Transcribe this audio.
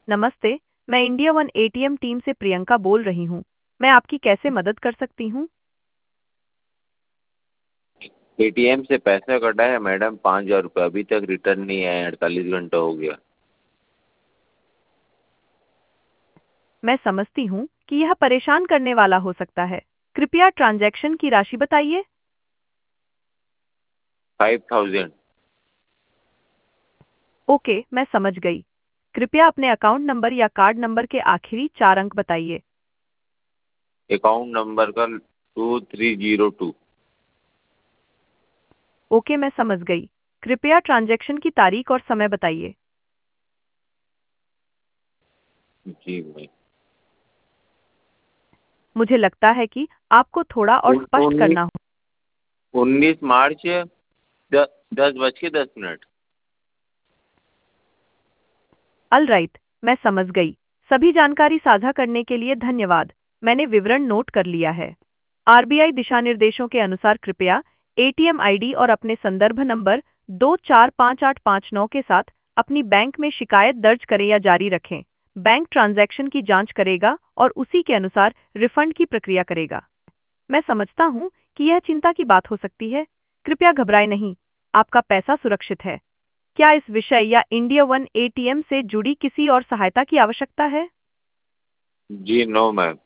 नमस्ते। मैं India one ATM team से प्रियंका बोल रही हूँ। मैं आपकी कैसे मदद कर सकती हूँ? एटीएम से पैसा कटा है मैडम, 5,000 रुपये अभी तक रिटर्न नहीं आए, 48 घंटा हो गया। मैं समझती हूँ कि यह परेशान करने वाला हो सकता है। कृपया ट्रांजैक्शन की राशि बताइए। 5,000। ओके, मैं समझ गई। कृपया अपने अकाउंट नंबर या कार्ड नंबर के आखिरी 4 अंक बताइए। अकाउंट नंबर का 2302। ओके, मैं समझ गई। कृपया ट्रांजैक्शन की तारीख और समय बताइए। जी मैं मुझे लगता है कि आपको थोड़ा और स्पष्ट उन्नीस करना हो। 19 मार्च 10:10 ऑल राइट, मैं समझ गई। सभी जानकारी साझा करने के लिए धन्यवाद। मैंने विवरण नोट कर लिया है। आरबीआई दिशानिर्देशों के अनुसार कृपया एटीएम आईडी और अपने संदर्भ नंबर 245859 के साथ अपनी बैंक में शिकायत दर्ज करें या जारी रखें। बैंक ट्रांजैक्शन की जांच करेगा और उसी के अनुसार रिफंड की प्रक्रिया करेगा। मैं समझता हूँ कि यह चिंता की बात हो सकती है। कृपया घबराएं नहीं, आपका पैसा सुरक्षित है। क्या इस विषय या इंडिया वन एटीएम से जुड़ी किसी और सहायता की आवश्यकता है? जी नो मैम।